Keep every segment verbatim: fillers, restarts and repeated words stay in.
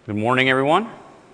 Good morning, everyone.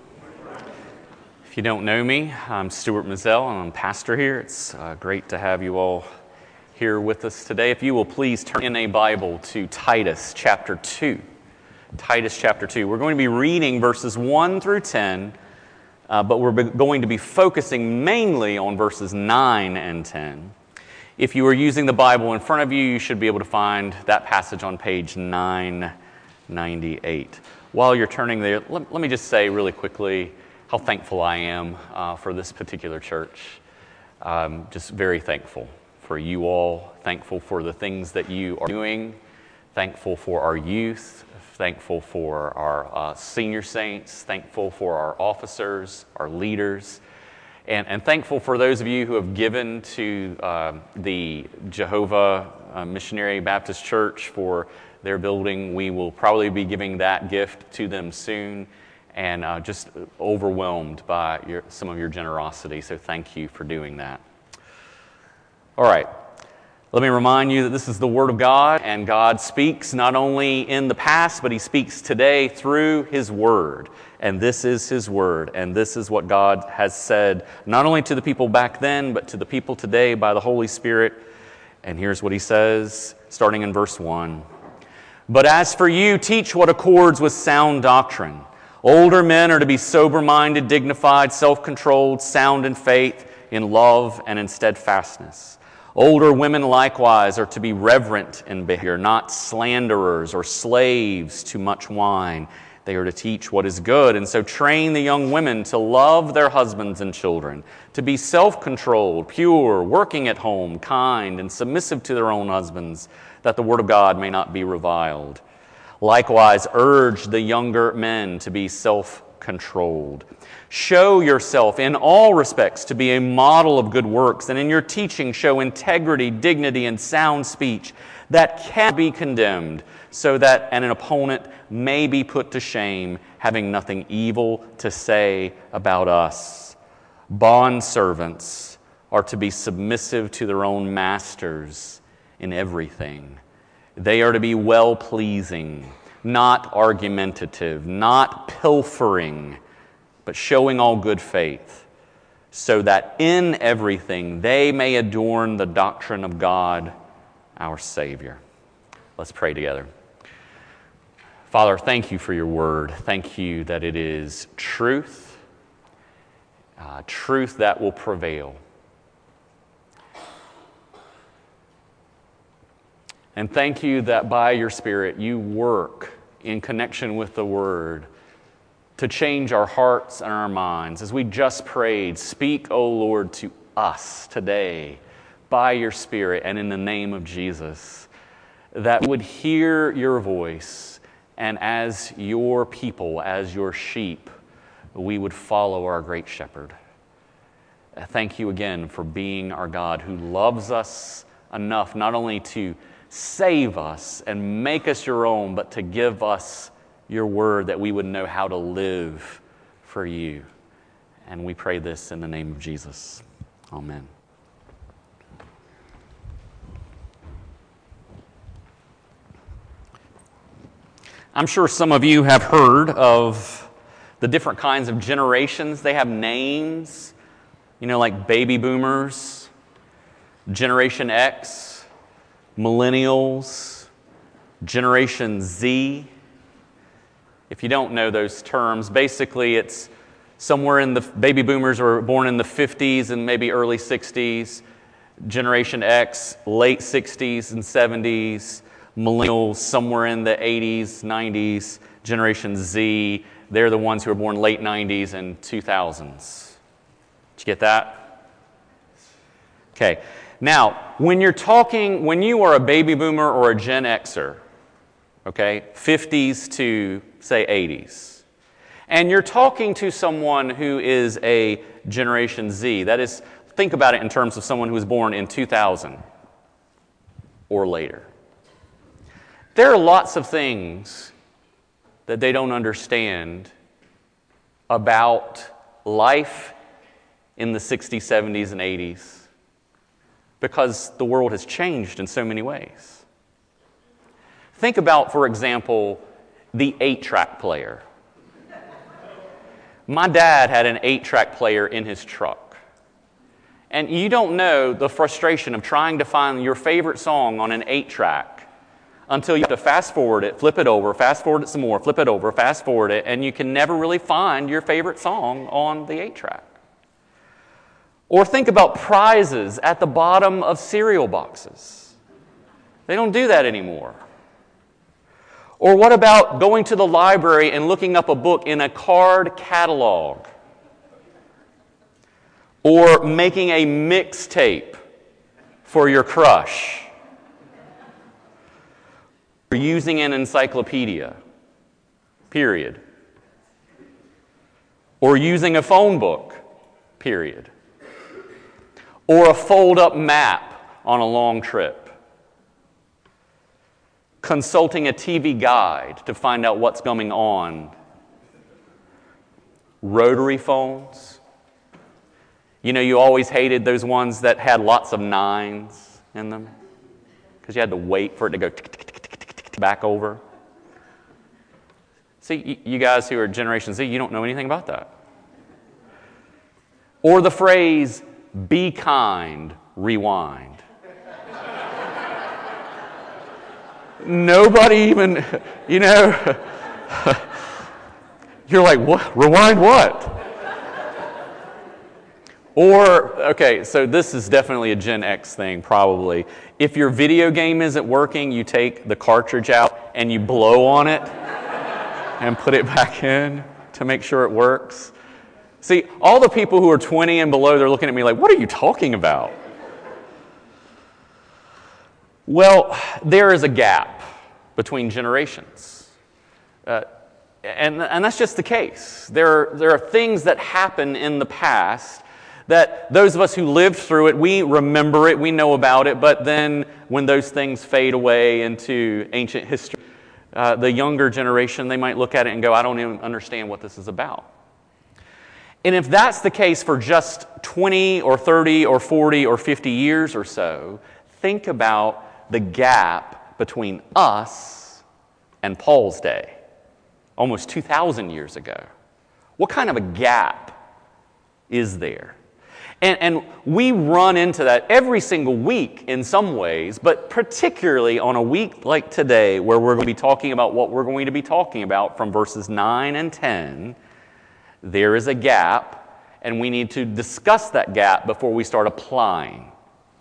If you don't know me, I'm Stuart Mazzell, and I'm pastor here. It's uh, great to have you all here with us today. If you will please turn in a Bible to Titus chapter two. Titus chapter two. We're going to be reading verses one through ten, uh, but we're be- going to be focusing mainly on verses nine and ten. If you are using the Bible in front of you, you should be able to find that passage on page nine ninety-eight. While you're turning there, let, let me just say really quickly how thankful I am uh, for this particular church. Um, just very thankful for you all, thankful for the things that you are doing, thankful for our youth, thankful for our uh, senior saints, thankful for our officers, our leaders, and, and thankful for those of you who have given to uh, the Jehovah uh, Missionary Baptist Church for their building. We will probably be giving that gift to them soon, and uh, just overwhelmed by your, some of your generosity, so thank you for doing that. All right, let me remind you that this is the Word of God, and God speaks not only in the past, but He speaks today through His Word, and this is His Word, and this is what God has said, not only to the people back then, but to the people today by the Holy Spirit. And here's what He says, starting in verse one. But as for you, teach what accords with sound doctrine. Older men are to be sober-minded, dignified, self-controlled, sound in faith, in love, and in steadfastness. Older women likewise are to be reverent in behavior, not slanderers or slaves to much wine. They are to teach what is good, and so train the young women to love their husbands and children, to be self-controlled, pure, working at home, kind, and submissive to their own husbands, that the word of God may not be reviled. Likewise, urge the younger men to be self-controlled. Show yourself in all respects to be a model of good works, and in your teaching show integrity, dignity, and sound speech that can be condemned, so that an opponent may be put to shame, having nothing evil to say about us. Bondservants are to be submissive to their own masters in everything. They are to be well-pleasing, not argumentative, not pilfering, but showing all good faith, so that in everything they may adorn the doctrine of God, our Savior. Let's pray together. Father, thank you for your word. Thank you that it is truth, uh, truth that will prevail. And thank you that by your Spirit you work in connection with the Word to change our hearts and our minds. As we just prayed, speak, O Lord, to us today by your Spirit and in the name of Jesus, that we would hear your voice, and as your people, as your sheep, we would follow our great shepherd. Thank you again for being our God who loves us enough not only to save us and make us your own, but to give us your word that we would know how to live for you. And we pray this in the name of Jesus. Amen. I'm sure some of you have heard of the different kinds of generations. They have names, you know, like baby boomers, Generation X, Millennials, Generation Z. If you don't know those terms, basically it's somewhere in the baby boomers were born in the fifties and maybe early sixties. Generation X, late sixties and seventies. Millennials, somewhere in the eighties, nineties. Generation Z, they're the ones who were born late nineties and two thousands. Did you get that? Okay. Now, when you're talking, when you are a baby boomer or a Gen Xer, okay, fifties to, say, eighties, and you're talking to someone who is a Generation Z, that is, think about it in terms of someone who was born in two thousand or later. There are lots of things that they don't understand about life in the sixties, seventies, and eighties. Because the world has changed in so many ways. Think about, for example, the eight-track player. My dad had an eight-track player in his truck. And you don't know the frustration of trying to find your favorite song on an eight-track until you have to fast forward it, flip it over, fast forward it some more, flip it over, fast forward it, and you can never really find your favorite song on the eight-track. Or think about prizes at the bottom of cereal boxes. They don't do that anymore. Or what about going to the library and looking up a book in a card catalog? Or making a mixtape for your crush? Or using an encyclopedia, period. Or using a phone book, period. Or a fold-up map on a long trip. Consulting a T V guide to find out what's going on. Rotary phones. You know, you always hated those ones that had lots of nines in them because you had to wait for it to go tick, tick, tick, tick, tick, tick, back over. See, you guys who are Generation Z, you don't know anything about that. Or the phrase, be kind, rewind. Nobody even, you know, you're like, what? Rewind what? Or, okay, so this is definitely a Gen X thing, probably. If your video game isn't working, you take the cartridge out and you blow on it and put it back in to make sure it works. See, all the people who are twenty and below, they're looking at me like, what are you talking about? Well, there is a gap between generations. Uh, and, and that's just the case. There are, there are things that happen in the past that those of us who lived through it, we remember it, we know about it, but then when those things fade away into ancient history, uh, the younger generation, they might look at it and go, I don't even understand what this is about. And if that's the case for just twenty or thirty or forty or fifty years or so, think about the gap between us and Paul's day, almost two thousand years ago. What kind of a gap is there? And, and we run into that every single week in some ways, but particularly on a week like today where we're going to be talking about what we're going to be talking about from verses nine and ten, there is a gap, and we need to discuss that gap before we start applying.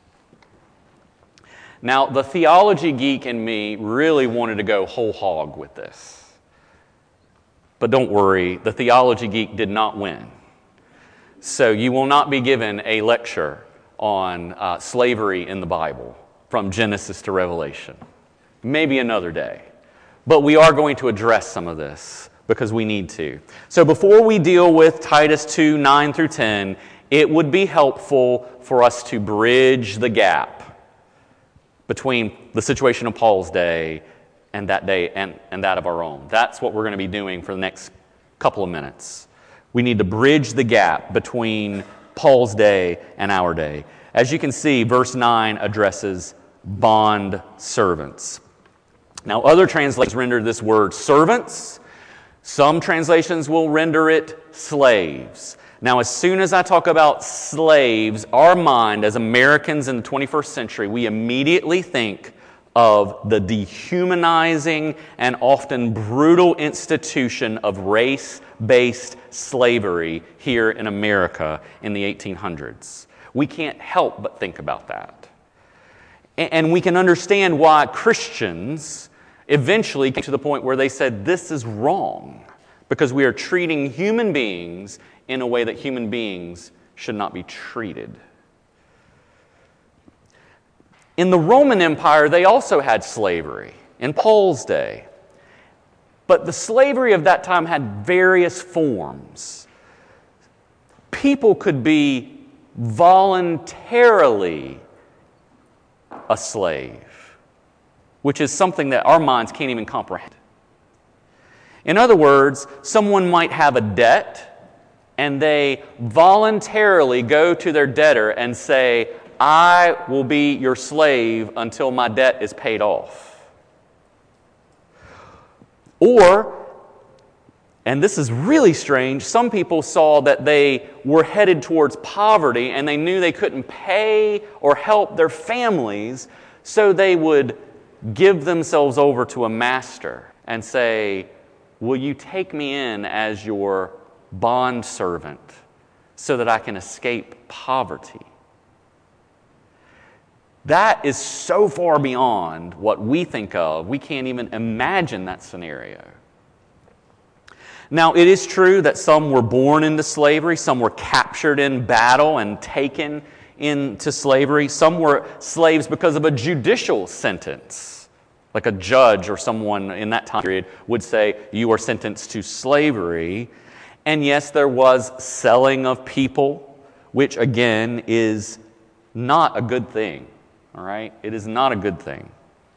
Now, the theology geek in me really wanted to go whole hog with this. But don't worry, the theology geek did not win. So you will not be given a lecture on uh, slavery in the Bible from Genesis to Revelation. Maybe another day. But we are going to address some of this because we need to. So before we deal with Titus two, nine through ten, it would be helpful for us to bridge the gap between the situation of Paul's day and that day and, and that of our own. That's what we're going to be doing for the next couple of minutes. We need to bridge the gap between Paul's day and our day. As you can see, verse nine addresses bond servants. Now, other translations render this word servants. Some translations will render it slaves. Now, as soon as I talk about slaves, our mind as Americans in the twenty-first century, we immediately think of the dehumanizing and often brutal institution of race-based slavery here in America in the eighteen hundreds. We can't help but think about that. And we can understand why Christians eventually came to the point where they said, this is wrong, because we are treating human beings in a way that human beings should not be treated. In the Roman Empire, they also had slavery in Paul's day. But the slavery of that time had various forms. People could be voluntarily a slave, which is something that our minds can't even comprehend. In other words, someone might have a debt, and they voluntarily go to their debtor and say, I will be your slave until my debt is paid off. Or and this is really strange, some people saw that they were headed towards poverty and they knew they couldn't pay or help their families, so they would give themselves over to a master and say, will you take me in as your bondservant so that I can escape poverty? That is so far beyond what we think of. We can't even imagine that scenario. Now, it is true that some were born into slavery, some were captured in battle and taken into slavery. Some were slaves because of a judicial sentence. Like a judge or someone in that time period would say, you are sentenced to slavery. And yes, there was selling of people, which again is not a good thing. All right? It is not a good thing.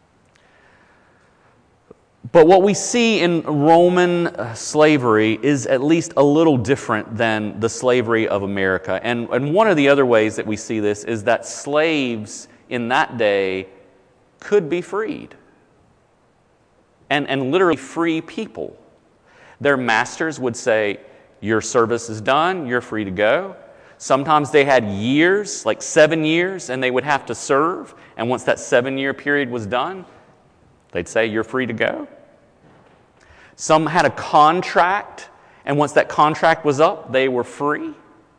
But what we see in Roman slavery is at least a little different than the slavery of America. And, and one of the other ways that we see this is that slaves in that day could be freed. And, and literally free people. Their masters would say, your service is done, you're free to go. Sometimes they had years, like seven years, and they would have to serve. And once that seven-year period was done, they'd say, you're free to go. Some had a contract, and once that contract was up, they were free.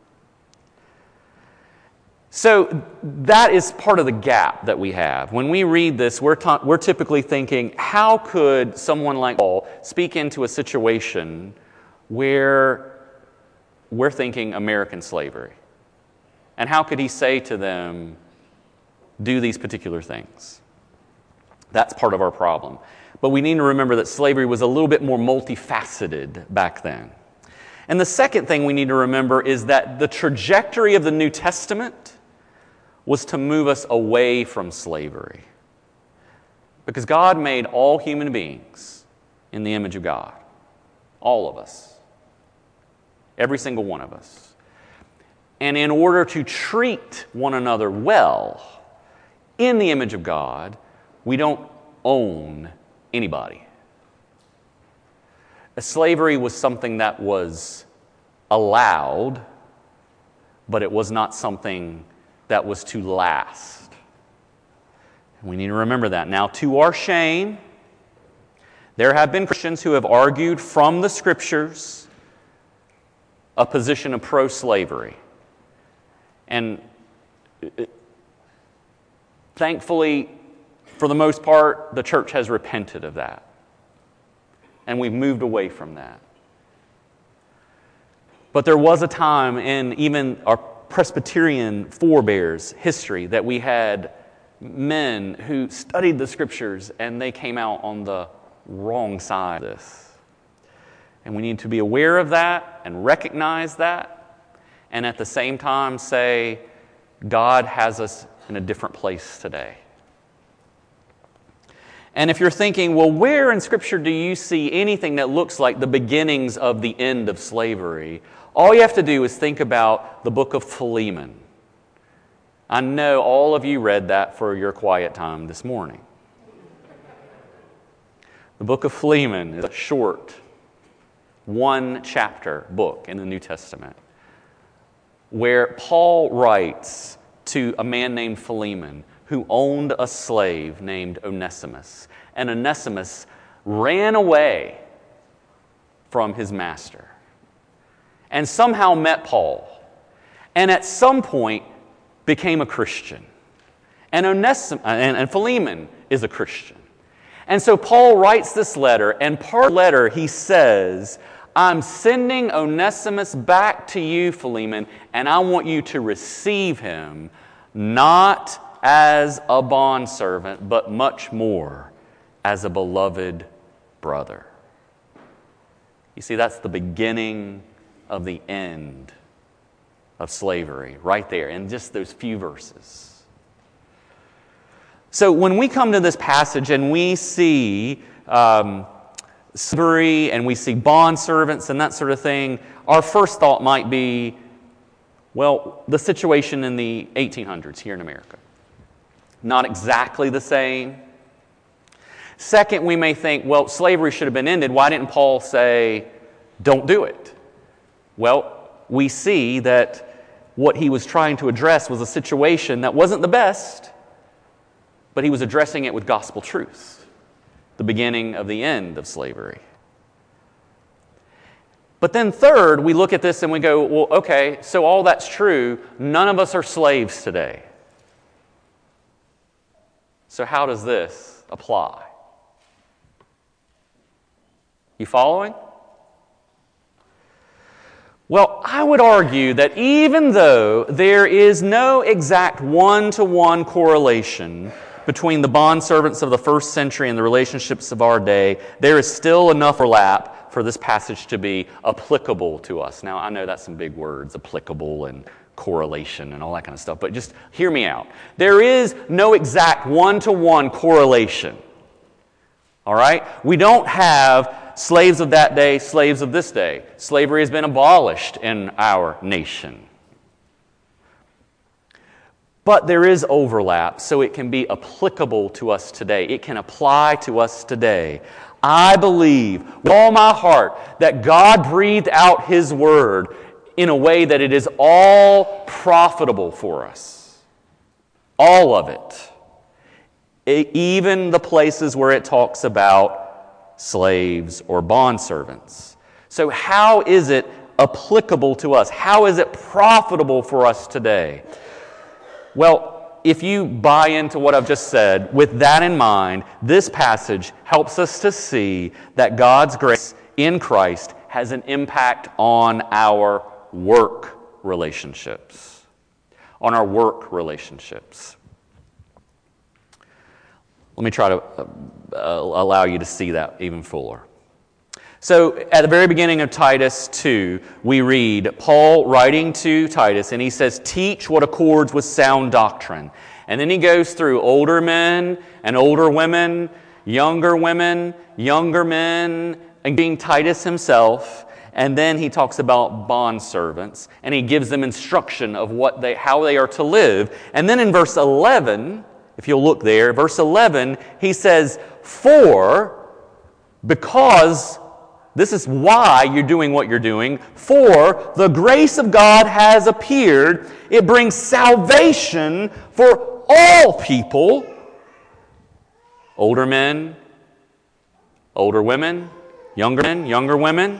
So that is part of the gap that we have. When we read this, we're, ta- we're typically thinking, how could someone like Paul speak into a situation where we're thinking American slavery? And how could he say to them, do these particular things? That's part of our problem. But we need to remember that slavery was a little bit more multifaceted back then. And the second thing we need to remember is that the trajectory of the New Testament was to move us away from slavery. Because God made all human beings in the image of God. All of us. Every single one of us. And in order to treat one another well in the image of God, we don't own anybody. Slavery was something that was allowed, but it was not something that was to last. We need to remember that. Now, to our shame, there have been Christians who have argued from the Scriptures a position of pro-slavery. And thankfully, for the most part, the church has repented of that. And we've moved away from that. But there was a time in even our Presbyterian forebears' history that we had men who studied the Scriptures and they came out on the wrong side of this. And we need to be aware of that and recognize that, and at the same time say, God has us in a different place today. And if you're thinking, well, where in Scripture do you see anything that looks like the beginnings of the end of slavery? All you have to do is think about the book of Philemon. I know all of you read that for your quiet time this morning. The book of Philemon is a short, one-chapter book in the New Testament where Paul writes to a man named Philemon who owned a slave named Onesimus. And Onesimus ran away from his master and somehow met Paul, and at some point became a Christian. And Onesimus and, and Philemon is a Christian. And so Paul writes this letter, and part of the letter he says, I'm sending Onesimus back to you, Philemon, and I want you to receive him, not as a bondservant, but much more as a beloved brother. You see, that's the beginning of the end of slavery, right there, in just those few verses. So when we come to this passage and we see um, slavery and we see bondservants and that sort of thing, our first thought might be, well, the situation in the eighteen hundreds here in America. Not exactly the same. Second, we may think, well, slavery should have been ended. Why didn't Paul say, don't do it. Well, we see that what he was trying to address was a situation that wasn't the best, but he was addressing it with gospel truth, the beginning of the end of slavery. But then third, we look at this and we go, well, okay, so all that's true. None of us are slaves today. So how does this apply? You following? Well, I would argue that even though there is no exact one-to-one correlation between the bondservants of the first century and the relationships of our day, there is still enough overlap for this passage to be applicable to us. Now, I know that's some big words, applicable and correlation and all that kind of stuff, but just hear me out. There is no exact one-to-one correlation. All right? We don't have slaves of that day, slaves of this day. Slavery has been abolished in our nation. But there is overlap, so it can be applicable to us today. It can apply to us today. I believe with all my heart that God breathed out His Word in a way that it is all profitable for us. All of it. It even the places where it talks about slaves or bondservants. So how is it applicable to us? How is it profitable for us today? Well, if you buy into what I've just said, with that in mind, this passage helps us to see that God's grace in Christ has an impact on our work relationships. On our work relationships. Let me try to uh, allow you to see that even fuller. So, at the very beginning of Titus two, we read Paul writing to Titus, and he says, "Teach what accords with sound doctrine." And then he goes through older men and older women, younger women, younger men, including Titus himself. And then he talks about bondservants, and he gives them instruction of what they, how they are to live. And then in verse eleven, if you'll look there, verse eleven, he says, "For, because..." This is why you're doing what you're doing. "For the grace of God has appeared. It brings salvation for all people." Older men, older women, younger men, younger women,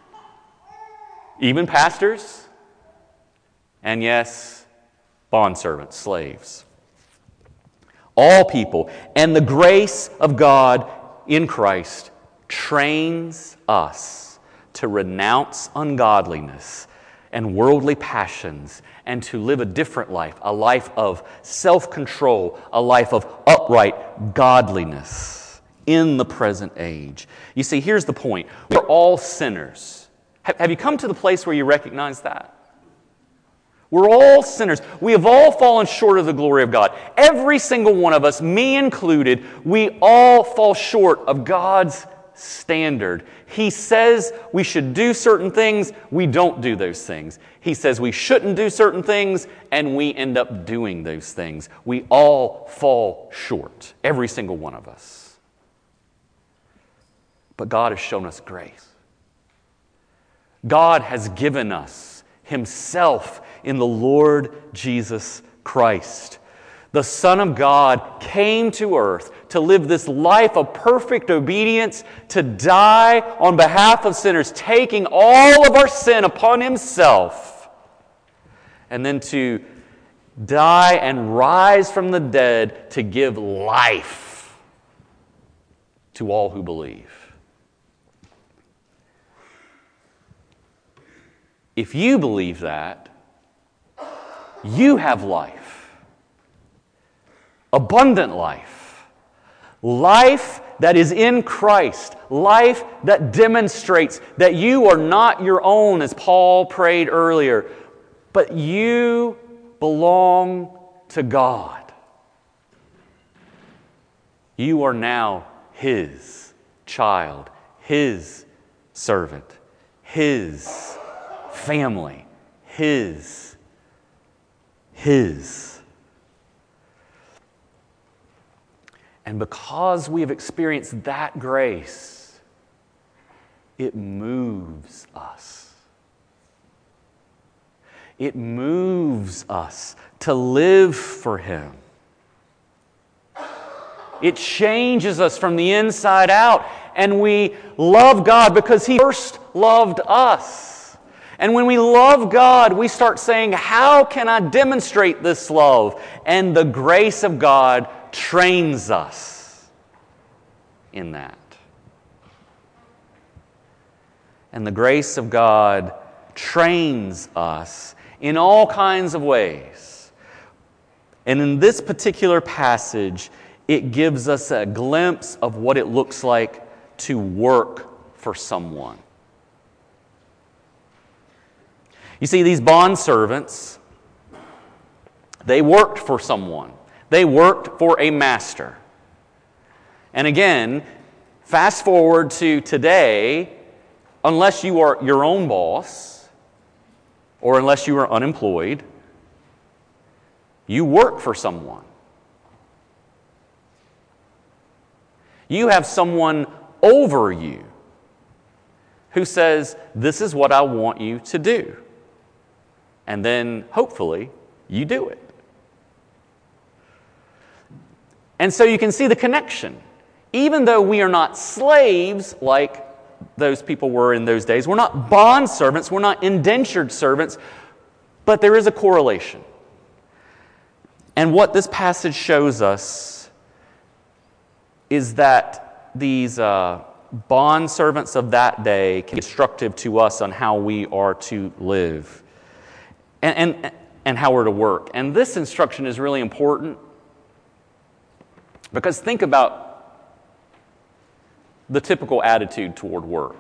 even pastors, and yes, bondservants, slaves. All people. And the grace of God in Christ trains us to renounce ungodliness and worldly passions and to live a different life, a life of self-control, a life of upright godliness in the present age. You see, here's the point. We're all sinners. Have you come to the place where you recognize that? We're all sinners. We have all fallen short of the glory of God. Every single one of us, me included, we all fall short of God's standard. He says we should do certain things, we don't do those things. He says we shouldn't do certain things, and we end up doing those things. We all fall short, every single one of us. But God has shown us grace. God has given us Himself in the Lord Jesus Christ. The Son of God came to earth to live this life of perfect obedience, to die on behalf of sinners, taking all of our sin upon Himself, and then to die and rise from the dead to give life to all who believe. If you believe that, you have life. Abundant life. Life that is in Christ. Life that demonstrates that you are not your own, as Paul prayed earlier, but you belong to God. You are now His child, His servant, His family, His, His. And because we have experienced that grace, it moves us. It moves us to live for Him. It changes us from the inside out, and we love God because He first loved us. And when we love God, we start saying, how can I demonstrate this love? And the grace of God trains us in that. And the grace of God trains us in all kinds of ways. And in this particular passage, it gives us a glimpse of what it looks like to work for someone. You see, these bondservants, they worked for someone. They worked for a master. And again, fast forward to today, unless you are your own boss, or unless you are unemployed, you work for someone. You have someone over you who says, this is what I want you to do. And then, hopefully, you do it. And so you can see the connection. Even though we are not slaves like those people were in those days, we're not bond servants, we're not indentured servants, but there is a correlation. And what this passage shows us is that these uh, bond servants of that day can be instructive to us on how we are to live and, and, and how we're to work. And this instruction is really important because think about the typical attitude toward work.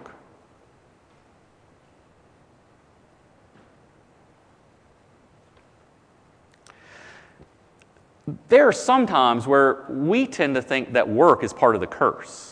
There are some times where we tend to think that work is part of the curse.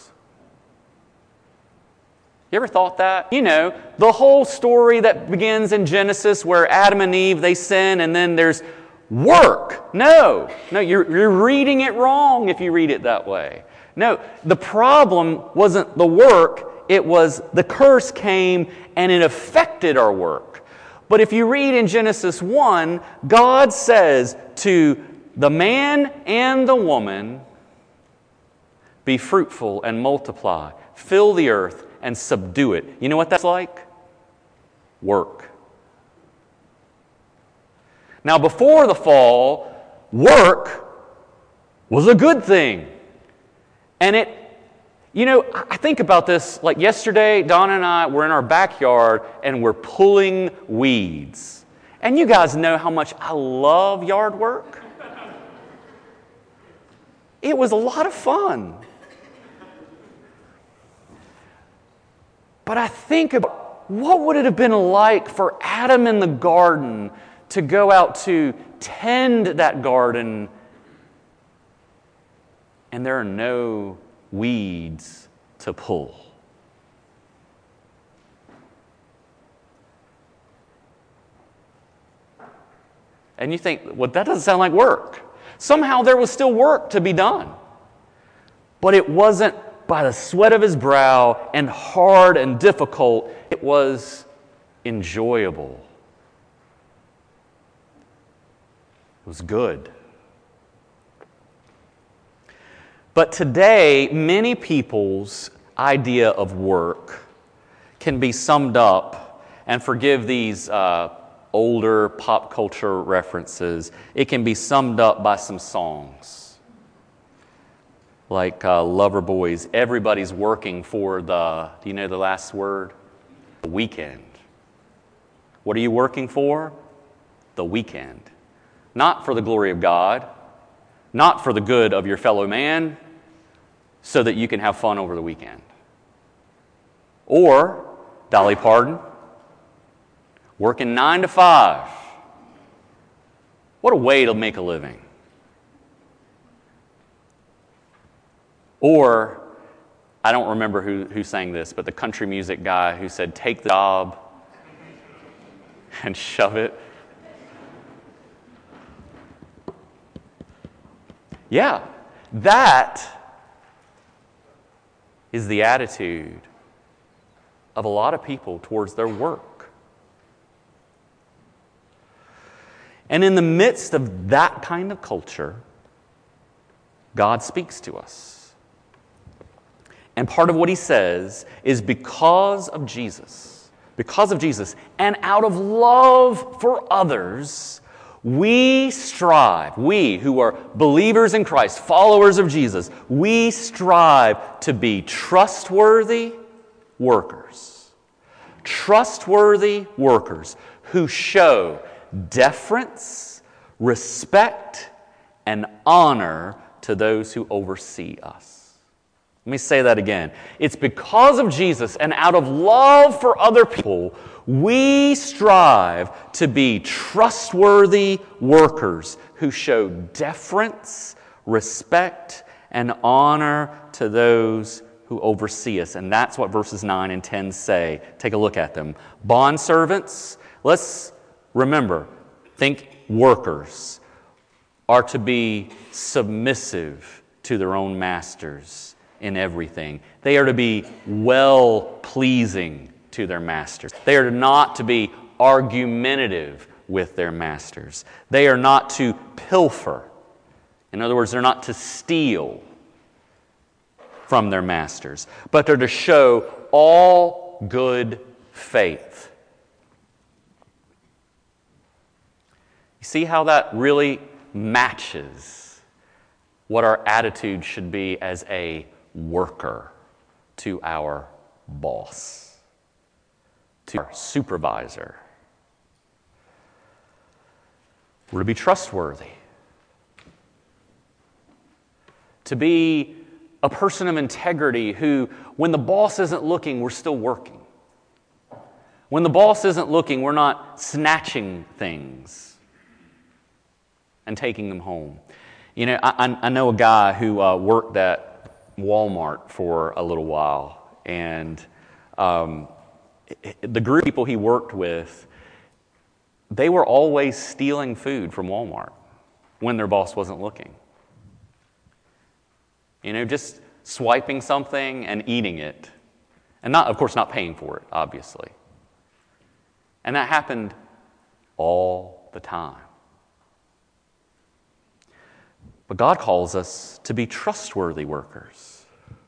You ever thought that? You know, the whole story that begins in Genesis where Adam and Eve, they sin, and then there's work. No, no, you're, you're reading it wrong if you read it that way. No, the problem wasn't the work, it was the curse came and it affected our work. But if you read in Genesis one, God says to the man and the woman, be fruitful and multiply, fill the earth and subdue it. You know what that's like? Work. Now, before the fall, work was a good thing. And it, you know, I think about this, like yesterday, Donna and I were in our backyard and we're pulling weeds. And you guys know how much I love yard work. It was a lot of fun. But I think about what would it have been like for Adam in the garden to go out to tend that garden and there are no weeds to pull. And you think, well, that doesn't sound like work. Somehow there was still work to be done. But it wasn't by the sweat of his brow and hard and difficult. It was enjoyable. It was good. But today, many people's idea of work can be summed up, and forgive these uh, older pop culture references, it can be summed up by some songs. Like uh, Loverboy's, everybody's working for the, do you know the last word? The weekend. What are you working for? The weekend. Not for the glory of God, not for the good of your fellow man, so that you can have fun over the weekend. Or, Dolly Parton, working nine to five. What a way to make a living. Or, I don't remember who, who sang this, but the country music guy who said, take the job and shove it. Yeah, that is the attitude of a lot of people towards their work. And in the midst of that kind of culture, God speaks to us. And part of what he says is because of Jesus, because of Jesus, and out of love for others, we strive, we who are believers in Christ, followers of Jesus, we strive to be trustworthy workers. Trustworthy workers who show deference, respect, and honor to those who oversee us. Let me say that again. It's because of Jesus and out of love for other people, we strive to be trustworthy workers who show deference, respect, and honor to those who oversee us. And that's what verses nine and ten say. Take a look at them. Bondservants, let's remember, think workers, are to be submissive to their own masters in everything. They are to be well-pleasing to their masters. They are not to be argumentative with their masters. They are not to pilfer. In other words, they're not to steal from their masters, but they're to show all good faith. You see how that really matches what our attitude should be as a worker to our boss, to our supervisor. We're to be trustworthy, to be a person of integrity who, when the boss isn't looking, we're still working. When the boss isn't looking, we're not snatching things and taking them home. You know, I, I know a guy who uh, worked at Walmart for a little while, and um, the group of people he worked with, they were always stealing food from Walmart when their boss wasn't looking. You know, just swiping something and eating it. And not, of course, not paying for it, obviously. And that happened all the time. But God calls us to be trustworthy workers.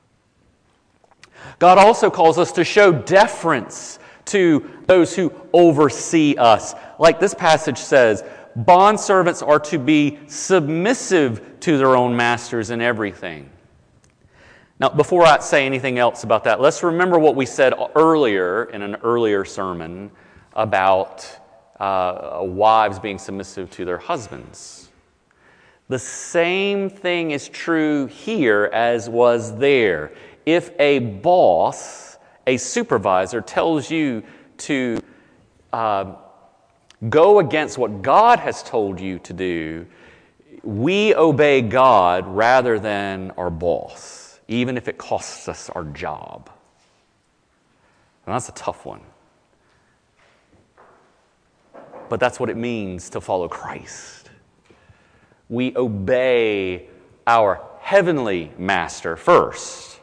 God also calls us to show deference to those who oversee us. Like this passage says, bondservants are to be submissive to their own masters in everything. Now, before I say anything else about that, let's remember what we said earlier in an earlier sermon about uh, wives being submissive to their husbands. The same thing is true here as was there. If a boss, a supervisor, tells you to uh, go against what God has told you to do, we obey God rather than our boss, even if it costs us our job. And that's a tough one. But that's what it means to follow Christ. We obey our heavenly master first.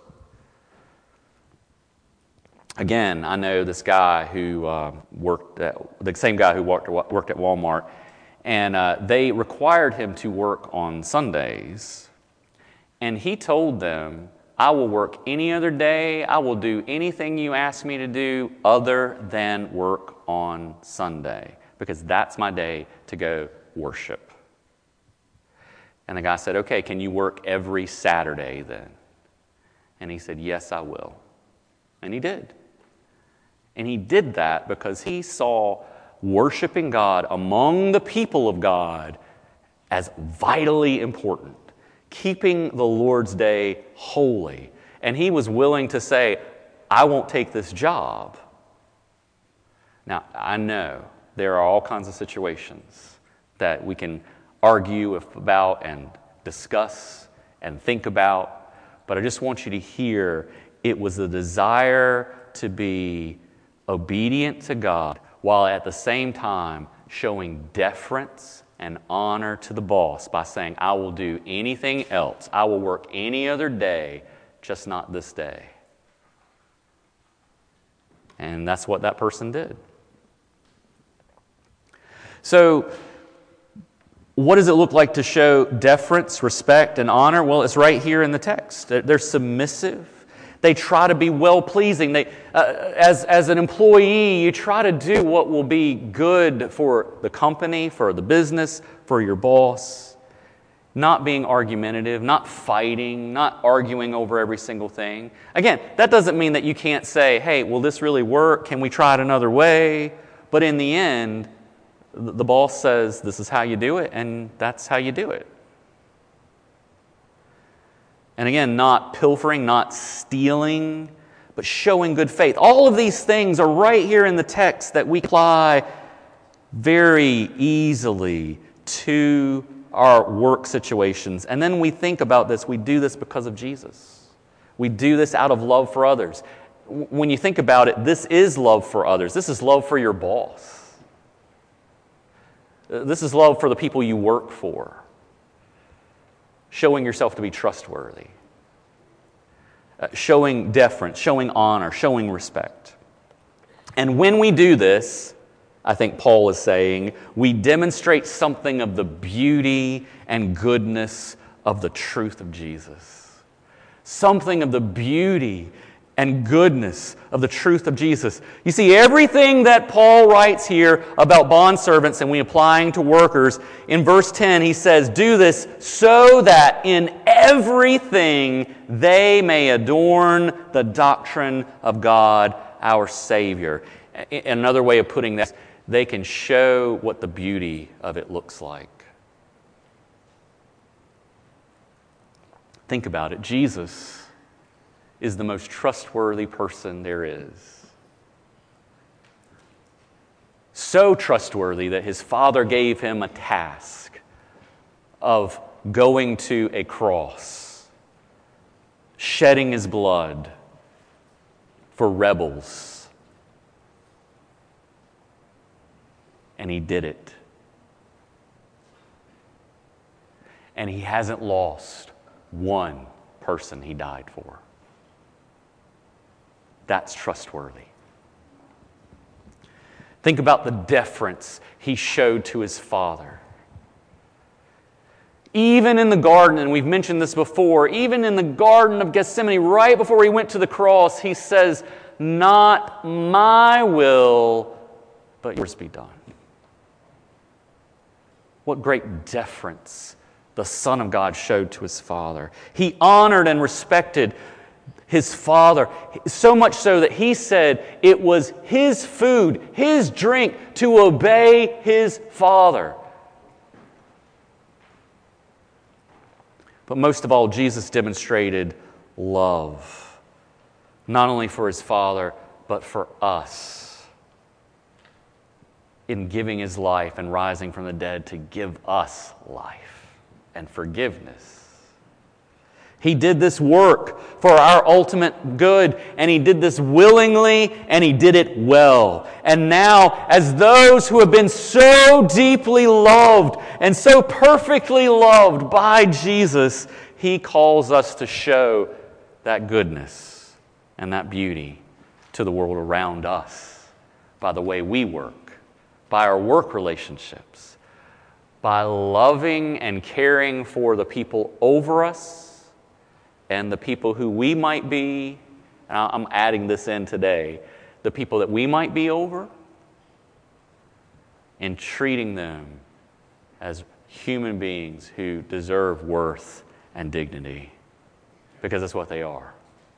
Again, I know this guy who uh, worked at, the same guy who worked, worked at Walmart, and uh, they required him to work on Sundays. And he told them, I will work any other day. I will do anything you ask me to do other than work on Sunday, because that's my day to go worship. And the guy said, okay, can you work every Saturday then? And he said, yes, I will. And he did. And he did that because he saw worshiping God among the people of God as vitally important, keeping the Lord's day holy. And he was willing to say, I won't take this job. Now, I know there are all kinds of situations that we can argue about and discuss and think about, but I just want you to hear it was the desire to be obedient to God while at the same time showing deference and honor to the boss by saying, I will do anything else. I will work any other day, just not this day. And that's what that person did. So, what does it look like to show deference, respect, and honor? Well, it's right here in the text. They're submissive. They try to be well-pleasing. They, uh, as, as an employee, you try to do what will be good for the company, for the business, for your boss. Not being argumentative, not fighting, not arguing over every single thing. Again, that doesn't mean that you can't say, hey, will this really work? Can we try it another way? But in the end, the boss says, this is how you do it, and that's how you do it. And again, not pilfering, not stealing, but showing good faith. All of these things are right here in the text that we apply very easily to our work situations. And then we think about this, we do this because of Jesus. We do this out of love for others. When you think about it, this is love for others. This is love for your boss. This is love for the people you work for. Showing yourself to be trustworthy. Uh, showing deference, showing honor, showing respect. And when we do this, I think Paul is saying, we demonstrate something of the beauty and goodness of the truth of Jesus. Something of the beauty and goodness of the truth of Jesus. You see, everything that Paul writes here about bondservants and we applying to workers, in verse ten he says, do this so that in everything they may adorn the doctrine of God our Savior. Another way of putting that, they can show what the beauty of it looks like. Think about it. Jesus is the most trustworthy person there is. So trustworthy that his Father gave him a task of going to a cross, shedding his blood for rebels. And he did it. And he hasn't lost one person he died for. That's trustworthy. Think about the deference he showed to his Father. Even in the garden, and we've mentioned this before, even in the Garden of Gethsemane, right before he went to the cross, he says, not my will, but yours be done. What great deference the Son of God showed to his Father. He honored and respected his Father, so much so that he said it was his food, his drink, to obey his Father. But most of all, Jesus demonstrated love, not only for his Father, but for us, in giving his life and rising from the dead to give us life and forgiveness. He did this work for our ultimate good, and he did this willingly, and he did it well. And now, as those who have been so deeply loved and so perfectly loved by Jesus, he calls us to show that goodness and that beauty to the world around us by the way we work, by our work relationships, by loving and caring for the people over us, and the people who we might be, and I'm adding this in today, the people that we might be over, and treating them as human beings who deserve worth and dignity, because that's what they are.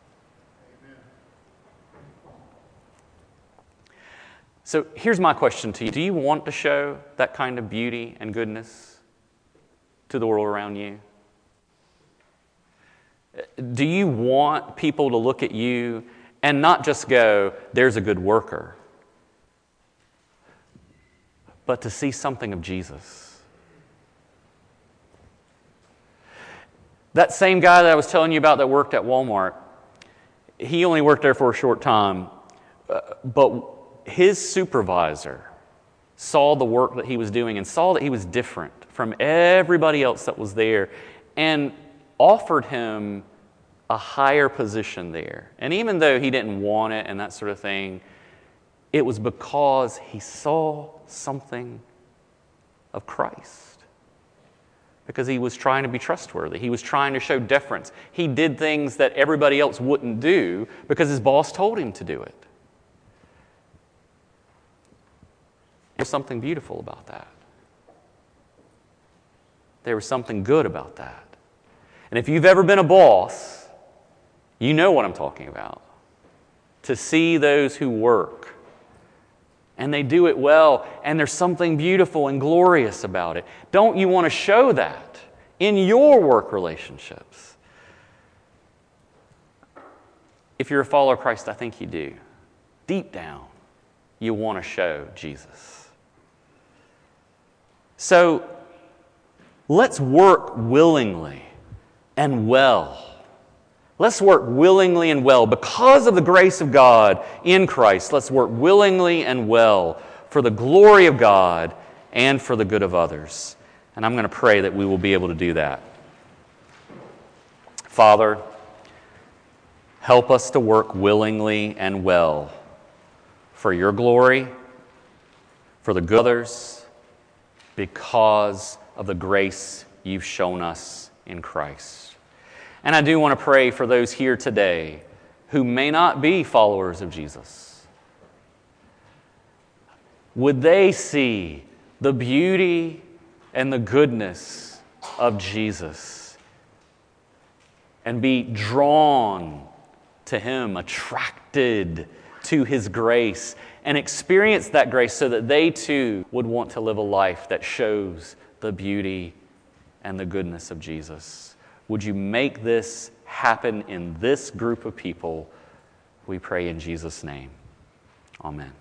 So here's my question to you. Do you want to show that kind of beauty and goodness to the world around you? Do you want people to look at you and not just go, there's a good worker, but to see something of Jesus? That same guy that I was telling you about that worked at Walmart, he only worked there for a short time, uh, but his supervisor saw the work that he was doing and saw that he was different from everybody else that was there, and offered him a higher position there. And even though he didn't want it and that sort of thing, It was because he saw something of Christ. Because he was trying to be trustworthy. He was trying to show deference. He did things that everybody else wouldn't do because his boss told him to do it. There's something beautiful about that. There was something good about that. And if you've ever been a boss, you know what I'm talking about. To see those who work, and they do it well, and there's something beautiful and glorious about it. Don't you want to show that in your work relationships? If you're a follower of Christ, I think you do. Deep down, you want to show Jesus. So, let's work willingly and well. Let's work willingly and well. Because of the grace of God in Christ, let's work willingly and well for the glory of God and for the good of others. And I'm going to pray that we will be able to do that. Father, help us to work willingly and well for your glory, for the good of others, because of the grace you've shown us in Christ. And I do want to pray for those here today who may not be followers of Jesus. Would they see the beauty and the goodness of Jesus and be drawn to him, attracted to his grace, and experience that grace so that they too would want to live a life that shows the beauty and the goodness of Jesus. Would you make this happen in this group of people? We pray in Jesus' name. Amen.